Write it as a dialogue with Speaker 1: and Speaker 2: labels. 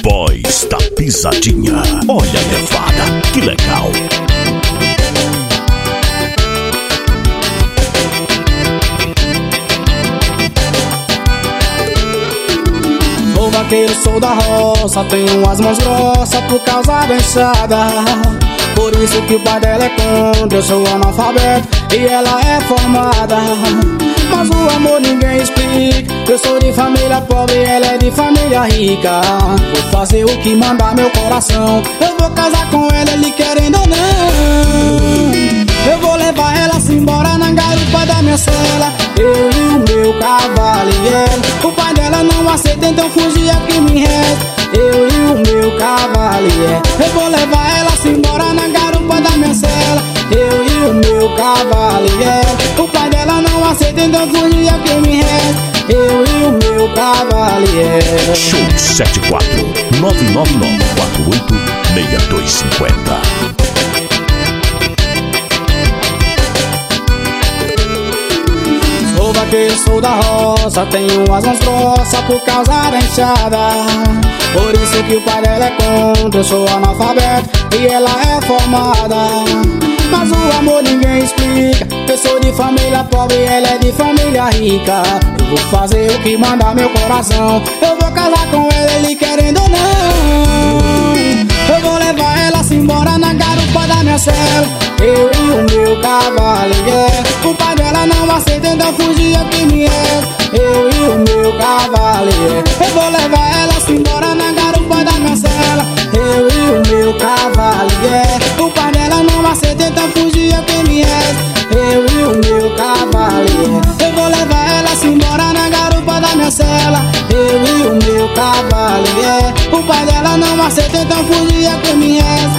Speaker 1: Voz da Pisadinha. Olha a levada, que legal.
Speaker 2: Sou vaqueiro, sou da roça, tenho as mãos grossas por causa da enxada. Por isso que o pai dela é contra, eu sou analfabeto e ela é formada. Mas o amor ninguém explica, eu sou de família pobre e ela é de família rica. Vou fazer o que mandar meu coração, eu vou casar com ela, ele querendo ou não. Eu vou levar ela-se embora na garupa da minha cela, eu e o meu cavalo e ela. O pai dela não aceita, então fugia que me resta, eu e o meu cavalo e ela. Eu vou levar ela-se embora na garupa da minha cela, eu e o meu cavalo e ela. O pai dela não aceita, então fugia que me resta, eu e o meu cavalo e ela.
Speaker 1: Show 74989486250.
Speaker 2: Sou vaqueiro, sou da roça, tenho as mãos grossas por causa da enxada. Por isso que o pai dela é contra, eu sou analfabeto e ela é formada. Mas o amor ninguém explica, eu sou de família pobre e ela é de família rica. Eu vou fazer o que mandar meu coração, eu vou casar com ela, ele querendo ou não. Eu vou levar ela-se embora na garupa da minha cela, eu e o meu cavalo e ela. O pai dela não aceita, então fugia que me resta, eu e o meu cavalo e ela. Eu vou levar ela-se embora na garupa da minha cela, eu e o meu cavalo e ela. O pai dela não aceita, então fugia que me resta, eu e o meu cavalo e ela. Eu vou levar ela-se embora na garupa da minha cela, eu e o meu cavalo e ela. O pai dela não aceita, então fugia que me resta,